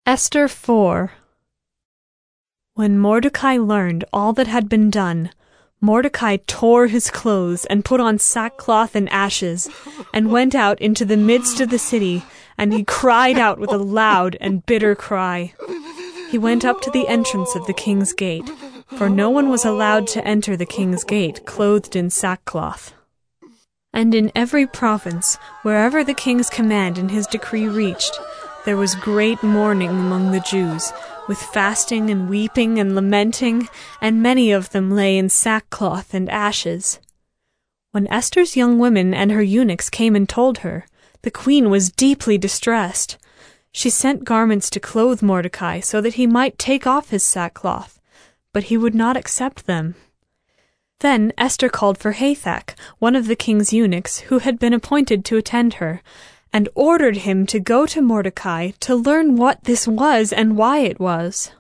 Esther 4. When Mordecai learned all that had been done, Mordecai tore his clothes and put on sackcloth and ashes, and went out into the midst of the city, and he cried out with a loud and bitter cry. He went up to the entrance of the king's gate, for no one was allowed to enter the king's gate clothed in sackcloth. And in every province, wherever the king's command and his decree reached, there was great mourning among the Jews, with fasting and weeping and lamenting, and many of them lay in sackcloth and ashes. When Esther's young women and her eunuchs came and told her, the queen was deeply distressed. She sent garments to clothe Mordecai so that he might take off his sackcloth, but he would not accept them. Then Esther called for Hathach, one of the king's eunuchs, who had been appointed to attend her, and ordered him to go to Mordecai to learn what this was and why it was.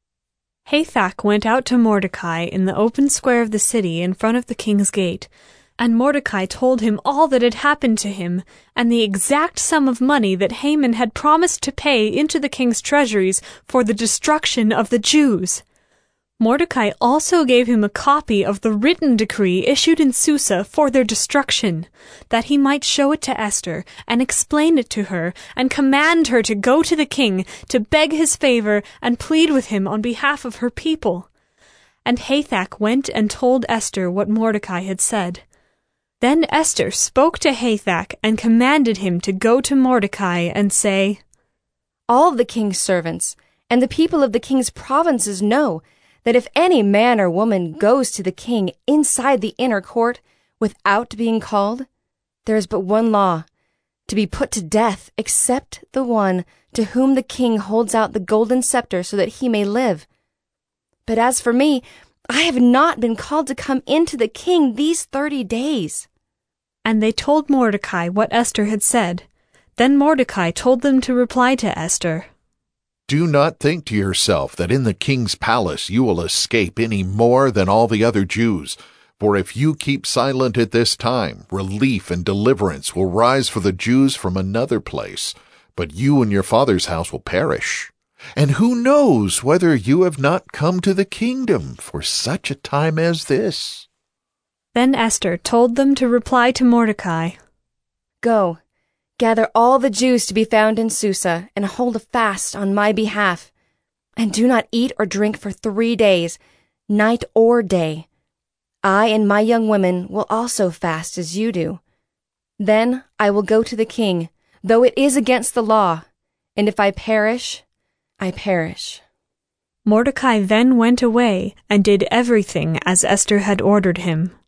Hathach went out to Mordecai in the open square of the city in front of the king's gate, and Mordecai told him all that had happened to him, and the exact sum of money that Haman had promised to pay into the king's treasuries for the destruction of the Jews. Mordecai also gave him a copy of the written decree issued in Susa for their destruction, that he might show it to Esther and explain it to her and command her to go to the king to beg his favor and plead with him on behalf of her people. And Hathach went and told Esther what Mordecai had said. Then Esther spoke to Hathach and commanded him to go to Mordecai and say, "All the king's servants and the people of the king's provinces know that if any man or woman goes to the king inside the inner court without being called, there is but one law, to be put to death except the one to whom the king holds out the golden scepter so that he may live. But as for me, I have not been called to come into the king these 30 days. And they told Mordecai what Esther had said. Then Mordecai told them to reply to Esther, "Do not think to yourself that in the king's palace you will escape any more than all the other Jews. For if you keep silent at this time, relief and deliverance will rise for the Jews from another place, but you and your father's house will perish. And who knows whether you have not come to the kingdom for such a time as this?" Then Esther told them to reply to Mordecai, "Go, gather all the Jews to be found in Susa, and hold a fast on my behalf. And do not eat or drink for 3 days, night or day. I and my young women will also fast as you do. Then I will go to the king, though it is against the law, and if I perish, I perish." Mordecai then went away and did everything as Esther had ordered him.